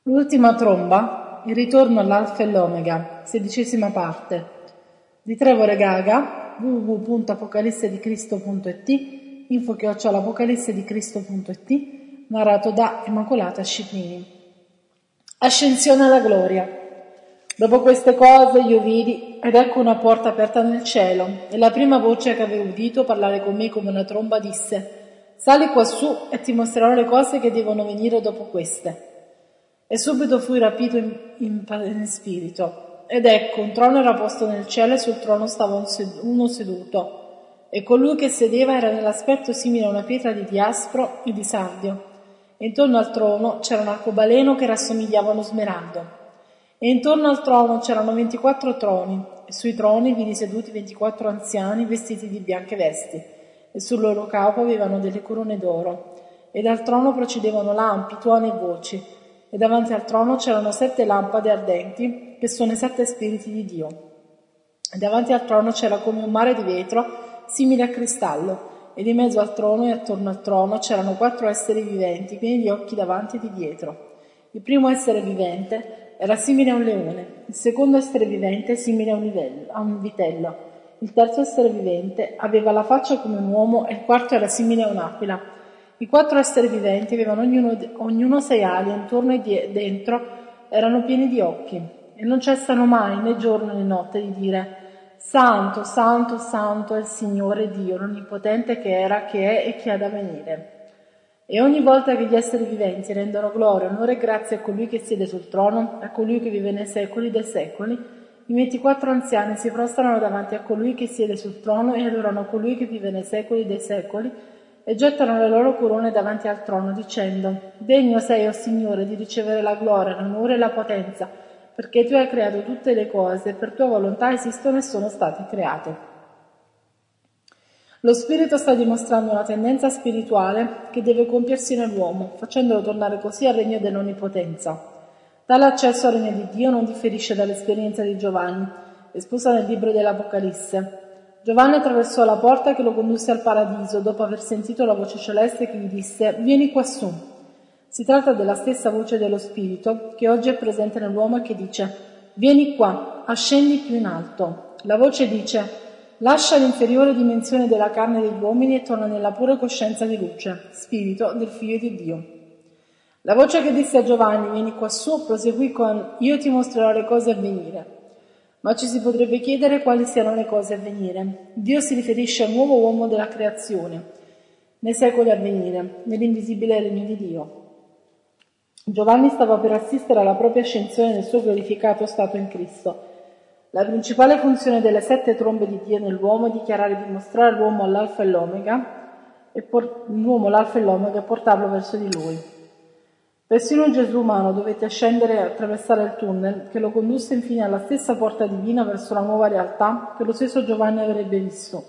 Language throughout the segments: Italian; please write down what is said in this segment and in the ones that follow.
L'ultima tromba, il ritorno all'Alfa e l'Omega, 16ª parte, di Trevor Gaga, www.apocalissedicristo.it, info@apocalissedicristo.it, narrato da Immacolata Scipini. Ascensione alla gloria. Dopo queste cose io vidi, ed ecco una porta aperta nel cielo, e la prima voce che avevo udito parlare con me come una tromba disse: sali quassù e ti mostrerò le cose che devono venire dopo queste. E subito fui rapito in spirito, ed ecco un trono era posto nel cielo e sul trono stava uno seduto, e colui che sedeva era nell'aspetto simile a una pietra di diaspro e di sardio, e intorno al trono c'era un arcobaleno che rassomigliava a uno smeraldo, e intorno al trono c'erano 24 troni, e sui troni vidi seduti 24 anziani vestiti di bianche vesti, e sul loro capo avevano delle corone d'oro, e dal trono procedevano lampi, tuoni e voci, e davanti al trono c'erano 7 lampade ardenti, che sono i 7 spiriti di Dio. E davanti al trono c'era come un mare di vetro, simile a cristallo, e di mezzo al trono e attorno al trono c'erano 4 esseri viventi, pieni di occhi davanti e di dietro. Il primo essere vivente era simile a un leone, il secondo essere vivente simile a un vitello, il terzo essere vivente aveva la faccia come un uomo e il quarto era simile a un'aquila. I 4 esseri viventi avevano ognuno 6 ali e intorno e dentro erano pieni di occhi, e non cessano mai, né giorno né notte, di dire: Santo, Santo, Santo è il Signore Dio, l'Onnipotente che era, che è e che ha da venire. E ogni volta che gli esseri viventi rendono gloria, onore e grazia a colui che siede sul trono, a colui che vive nei secoli dei secoli, i 24 anziani si prostrano davanti a colui che siede sul trono e adorano colui che vive nei secoli dei secoli, e gettano le loro corone davanti al trono, dicendo: Degno sei, o Signore, di ricevere la gloria, l'onore e la potenza, perché tu hai creato tutte le cose, e per tua volontà esistono e sono state create. Lo Spirito sta dimostrando una tendenza spirituale che deve compiersi nell'uomo, facendolo tornare così al regno dell'Onnipotenza. Tale accesso al regno di Dio non differisce dall'esperienza di Giovanni, esposta nel libro dell'Apocalisse. Giovanni attraversò la porta che lo condusse al paradiso dopo aver sentito la voce celeste che gli disse: vieni quassù. Si tratta della stessa voce dello Spirito che oggi è presente nell'uomo e che dice: vieni qua, ascendi più in alto. La voce dice: lascia l'inferiore dimensione della carne degli uomini e torna nella pura coscienza di luce, spirito del Figlio di Dio. La voce che disse a Giovanni: vieni quassù, proseguì con: io ti mostrerò le cose a venire. Ma ci si potrebbe chiedere quali siano le cose a venire. Dio si riferisce al nuovo uomo della creazione, nei secoli a venire, nell'invisibile regno di Dio. Giovanni stava per assistere alla propria ascensione nel suo glorificato stato in Cristo. La principale funzione delle 7 trombe di Dio nell'uomo è dichiarare e dimostrare l'uomo l'alfa e l'omega, e portarlo verso di lui. Persino Gesù umano dovette scendere e attraversare il tunnel che lo condusse infine alla stessa porta divina verso la nuova realtà che lo stesso Giovanni avrebbe visto.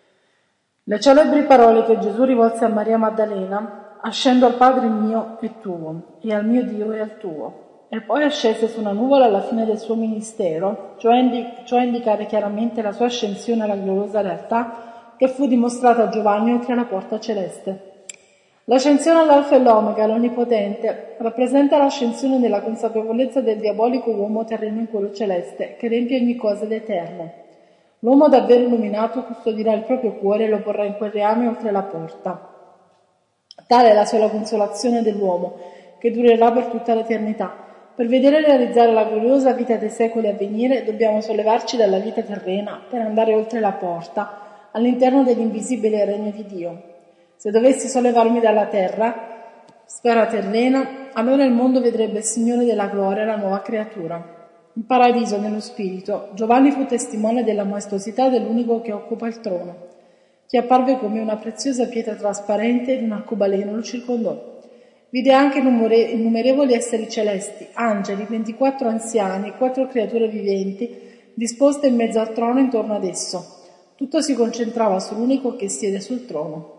Le celebri parole che Gesù rivolse a Maria Maddalena: ascendo al Padre mio e tuo, e al mio Dio e al tuo. E poi ascese su una nuvola alla fine del suo ministero, cioè indicare chiaramente la sua ascensione alla gloriosa realtà che fu dimostrata a Giovanni oltre la porta celeste. L'ascensione all'Alfa e l'Omega, l'Onnipotente, rappresenta l'ascensione della consapevolezza del diabolico uomo terreno in quello celeste, che riempie ogni cosa d'eterno. L'uomo davvero illuminato custodirà il proprio cuore e lo porrà in quel reame oltre la porta. Tale è la sola consolazione dell'uomo, che durerà per tutta l'eternità. Per vedere realizzare la gloriosa vita dei secoli a venire, dobbiamo sollevarci dalla vita terrena per andare oltre la porta, all'interno dell'invisibile regno di Dio. Se dovessi sollevarmi dalla terra, sfera terrena, allora il mondo vedrebbe il Signore della gloria, la nuova creatura. In paradiso, nello spirito, Giovanni fu testimone della maestosità dell'unico che occupa il trono, che apparve come una preziosa pietra trasparente ed un arcobaleno lo circondò. Vide anche innumerevoli esseri celesti, angeli, 24 anziani e 4 creature viventi, disposte in mezzo al trono intorno ad esso. Tutto si concentrava sull'unico che siede sul trono.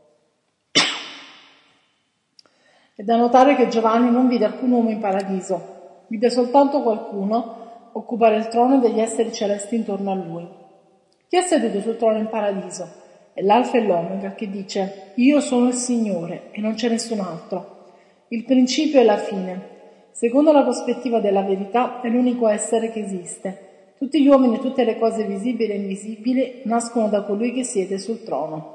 È da notare che Giovanni non vide alcun uomo in paradiso, vide soltanto qualcuno occupare il trono degli esseri celesti intorno a lui. Chi è seduto sul trono in paradiso? È l'Alfa e l'Omega che dice: io sono il Signore e non c'è nessun altro, il principio e la fine. Secondo la prospettiva della verità, è l'unico essere che esiste. Tutti gli uomini e tutte le cose visibili e invisibili nascono da colui che siede sul trono.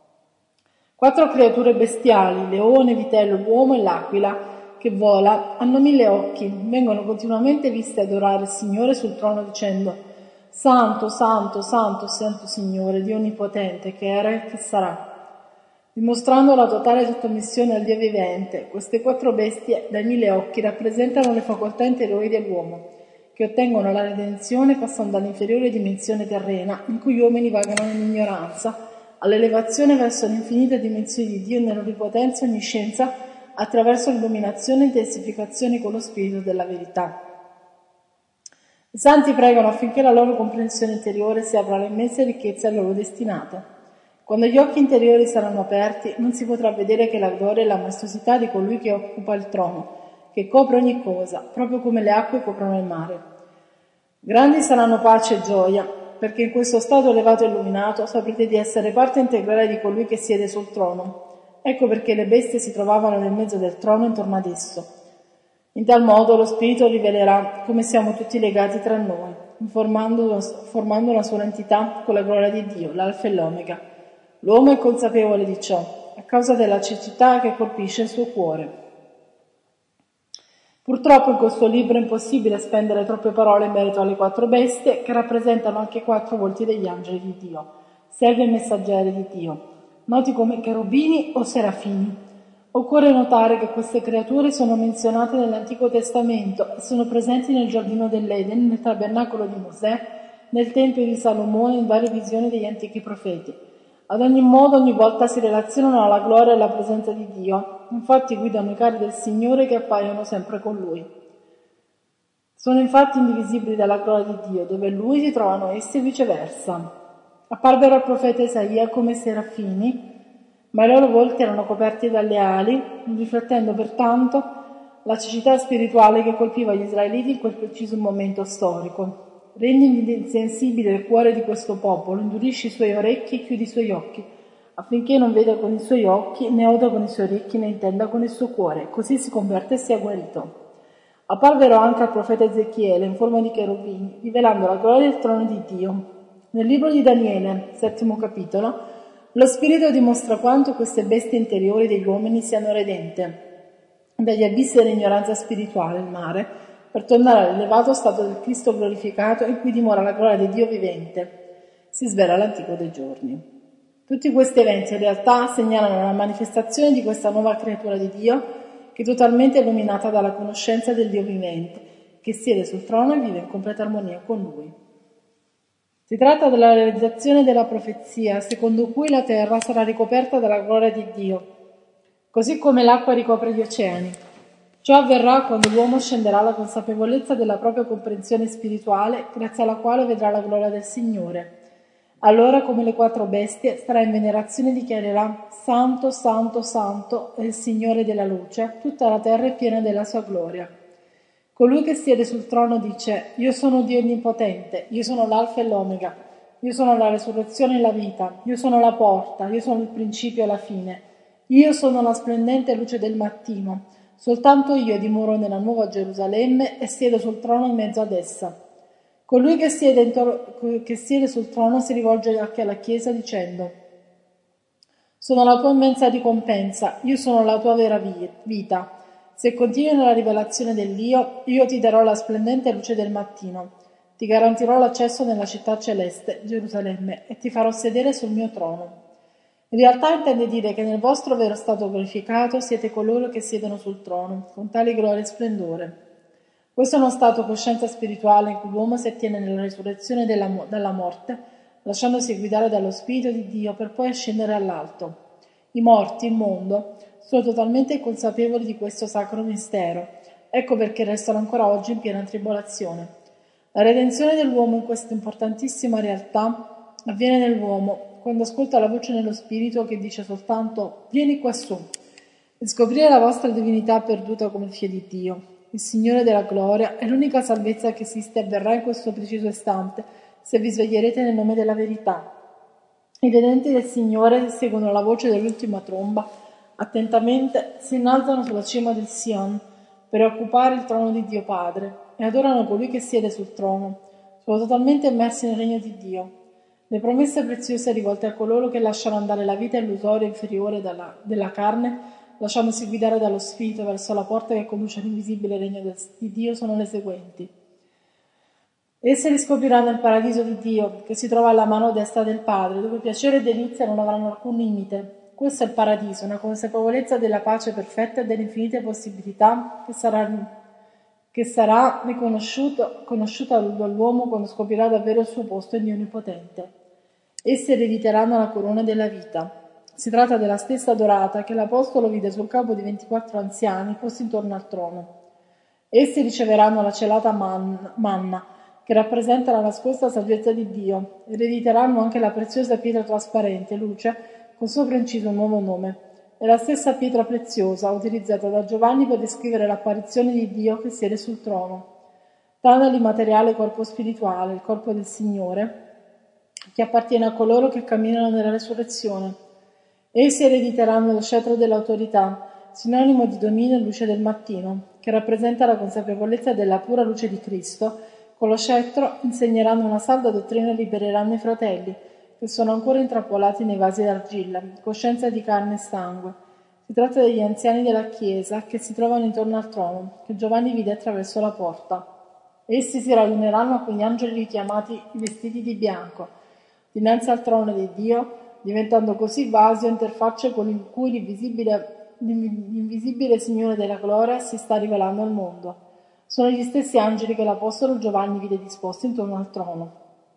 4 creature bestiali, leone, vitello, l'uomo e l'aquila, che vola, hanno 1000 occhi, vengono continuamente viste adorare il Signore sul trono dicendo: Santo, Santo, Santo, Santo Signore, Dio Onnipotente, che era e che sarà. Dimostrando la totale sottomissione al Dio vivente, queste 4 bestie dai 1000 occhi rappresentano le facoltà interiori dell'uomo, che ottengono la redenzione passando dall'inferiore dimensione terrena, in cui gli uomini vagano nell'ignoranza, all'elevazione verso l'infinita dimensione di Dio e nell'onnipotenza e onniscienza attraverso l'illuminazione e intensificazione con lo spirito della verità. I santi pregano affinché la loro comprensione interiore si apra alle immense ricchezze a loro destinate. Quando gli occhi interiori saranno aperti, non si potrà vedere che la gloria e la maestosità di colui che occupa il trono, che copre ogni cosa, proprio come le acque coprono il mare. Grandi saranno pace e gioia, perché in questo stato elevato e illuminato saprete di essere parte integrale di colui che siede sul trono. Ecco perché le bestie si trovavano nel mezzo del trono intorno ad esso. In tal modo lo Spirito rivelerà come siamo tutti legati tra noi, formando una sola entità con la gloria di Dio, l'Alfa e l'Omega. L'uomo è consapevole di ciò, a causa della cecità che colpisce il suo cuore. Purtroppo in questo libro è impossibile spendere troppe parole in merito alle 4 bestie, che rappresentano anche 4 volti degli angeli di Dio, servi e messaggeri di Dio, noti come cherubini o serafini. Occorre notare che queste creature sono menzionate nell'Antico Testamento e sono presenti nel giardino dell'Eden, nel tabernacolo di Mosè, nel Tempio di Salomone e in varie visioni degli antichi profeti. Ad ogni modo, ogni volta si relazionano alla gloria e alla presenza di Dio, infatti guidano i carri del Signore che appaiono sempre con Lui. Sono infatti indivisibili dalla gloria di Dio, dove Lui si trovano essi e viceversa. Apparvero al profeta Isaia come serafini, ma i loro volti erano coperti dalle ali, riflettendo pertanto la cecità spirituale che colpiva gli israeliti in quel preciso momento storico. Rendi insensibile il cuore di questo popolo, indurisci i suoi orecchi e chiudi i suoi occhi, affinché non veda con i suoi occhi, né oda con i suoi orecchi, né intenda con il suo cuore, così si converte e sia guarito. Apparvero anche al profeta Ezechiele in forma di cherubini, rivelando la gloria del trono di Dio. Nel libro di Daniele, 7° capitolo, lo Spirito dimostra quanto queste bestie interiori degli uomini siano redente dagli abissi dell'ignoranza spirituale, il mare, per tornare all'elevato stato del Cristo glorificato in cui dimora la gloria di Dio vivente. Si svela l'antico dei giorni. Tutti questi eventi in realtà segnalano la manifestazione di questa nuova creatura di Dio che è totalmente illuminata dalla conoscenza del Dio vivente, che siede sul trono e vive in completa armonia con Lui. Si tratta della realizzazione della profezia, secondo cui la terra sarà ricoperta dalla gloria di Dio, così come l'acqua ricopre gli oceani. Ciò avverrà quando l'uomo scenderà alla consapevolezza della propria comprensione spirituale, grazie alla quale vedrà la gloria del Signore. Allora, come le 4 bestie, starà in venerazione e dichiarerà: Santo, Santo, Santo è il Signore della luce, tutta la terra è piena della sua gloria. Colui che siede sul trono dice: Io sono Dio Onnipotente, io sono l'Alfa e l'Omega, io sono la resurrezione e la vita, io sono la porta, io sono il principio e la fine, io sono la splendente luce del mattino, soltanto io dimoro nella nuova Gerusalemme e siedo sul trono in mezzo ad essa. Colui che siede sul trono si rivolge anche alla Chiesa dicendo: Sono la tua immensa ricompensa, io sono la tua vera vita. Se continui nella rivelazione dell'Io, io ti darò la splendente luce del mattino, ti garantirò l'accesso nella città celeste, Gerusalemme, e ti farò sedere sul mio trono. In realtà intende dire che nel vostro vero stato glorificato siete coloro che siedono sul trono, con tale gloria e splendore. Questo è uno stato coscienza spirituale in cui l'uomo si attiene nella risurrezione dalla morte, lasciandosi guidare dallo Spirito di Dio per poi ascendere all'alto. I morti, il mondo, sono totalmente consapevoli di questo sacro mistero. Ecco perché restano ancora oggi in piena tribolazione. La redenzione dell'uomo in questa importantissima realtà avviene nell'uomo quando ascolta la voce nello Spirito che dice soltanto: vieni quassù e scoprire la vostra divinità perduta come il figlio di Dio. Il Signore della gloria è l'unica salvezza che esiste e avverrà in questo preciso istante se vi sveglierete nel nome della verità. I redenti del Signore seguono la voce dell'ultima tromba, attentamente si innalzano sulla cima del Sion, per occupare il trono di Dio Padre e adorano colui che siede sul trono. Sono totalmente immersi nel regno di Dio. Le promesse preziose rivolte a coloro che lasciano andare la vita illusoria inferiore della carne, lasciandosi guidare dallo Spirito verso la porta che conduce all'invisibile regno di Dio, sono le seguenti. Esse riscopriranno il paradiso di Dio, che si trova alla mano destra del Padre, dove piacere e delizia non avranno alcun limite. Questo è il paradiso, una consapevolezza della pace perfetta e delle infinite possibilità che sarà conosciuta dall'uomo quando scoprirà davvero il suo posto in Dio Onnipotente. Essi erediteranno la corona della vita. Si tratta della stessa dorata che l'Apostolo vide sul capo di 24 anziani posti intorno al trono. Essi riceveranno la celata manna, che rappresenta la nascosta saggezza di Dio. Erediteranno anche la preziosa pietra trasparente, luce, con sopra inciso un nuovo nome. È la stessa pietra preziosa utilizzata da Giovanni per descrivere l'apparizione di Dio che siede sul trono. Tale l'immateriale corpo spirituale, il corpo del Signore, che appartiene a coloro che camminano nella resurrezione. Essi erediteranno lo scettro dell'autorità, sinonimo di dominio e luce del mattino, che rappresenta la consapevolezza della pura luce di Cristo. Con lo scettro insegneranno una salda dottrina e libereranno i fratelli, che sono ancora intrappolati nei vasi d'argilla, coscienza di carne e sangue. Si tratta degli anziani della Chiesa che si trovano intorno al trono, che Giovanni vide attraverso la porta. Essi si raduneranno con gli angeli chiamati vestiti di bianco, dinanzi al trono di Dio, diventando così vasi o interfacce con cui l'invisibile Signore della gloria si sta rivelando al mondo. Sono gli stessi angeli che l'Apostolo Giovanni vide disposti intorno al trono.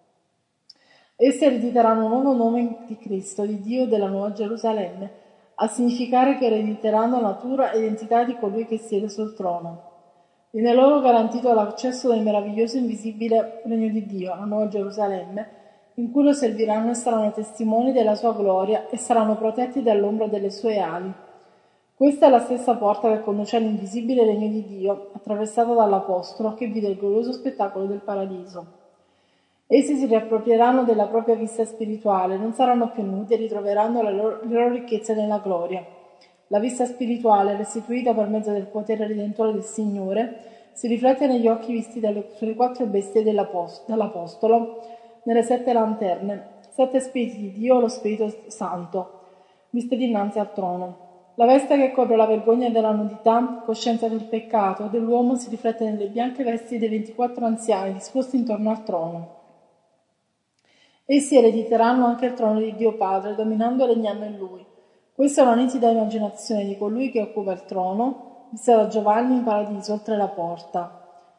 Essi erediteranno un nuovo nome di Cristo, di Dio e della Nuova Gerusalemme, a significare che erediteranno natura e identità di colui che siede sul trono. Viene loro garantito l'accesso nel meraviglioso e invisibile regno di Dio, la Nuova Gerusalemme, in cui lo serviranno e saranno testimoni della sua gloria e saranno protetti dall'ombra delle sue ali. Questa è la stessa porta che conduce all'invisibile regno di Dio, attraversata dall'Apostolo che vide il glorioso spettacolo del paradiso. Essi si riapproprieranno della propria vista spirituale, non saranno più nudi e ritroveranno le loro ricchezze nella gloria. La vista spirituale, restituita per mezzo del potere redentore del Signore, si riflette negli occhi visti sulle 4 bestie dall'Apostolo, nelle 7 lanterne, 7 spiriti di Dio, lo Spirito Santo, viste dinanzi al trono. La veste che copre la vergogna della nudità, coscienza del peccato dell'uomo, si riflette nelle bianche vesti dei 24 anziani disposti intorno al trono. Essi erediteranno anche il trono di Dio Padre, dominando e regnando in lui. Questa è una nitida immaginazione di colui che occupa il trono, vista da Giovanni in paradiso oltre la porta.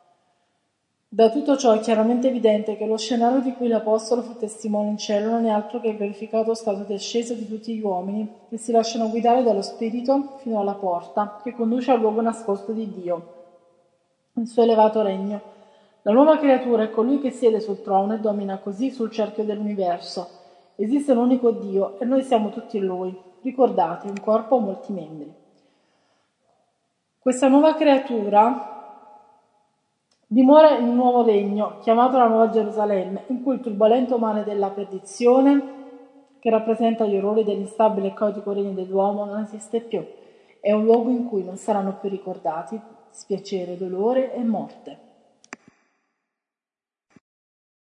Da tutto ciò è chiaramente evidente che lo scenario di cui l'Apostolo fu testimone in cielo non è altro che il glorificato stato di ascesa di tutti gli uomini, che si lasciano guidare dallo Spirito fino alla porta, che conduce al luogo nascosto di Dio, il suo elevato regno. La nuova creatura è colui che siede sul trono e domina così sul cerchio dell'universo. Esiste un unico Dio e noi siamo tutti in Lui. Ricordate, un corpo ha molti membri. Questa nuova creatura dimora in un nuovo regno, chiamato la Nuova Gerusalemme, in cui il turbolento mare della perdizione, che rappresenta gli orrori dell'instabile e caotico regno dell'uomo, non esiste più. È un luogo in cui non saranno più ricordati dispiacere, dolore e morte.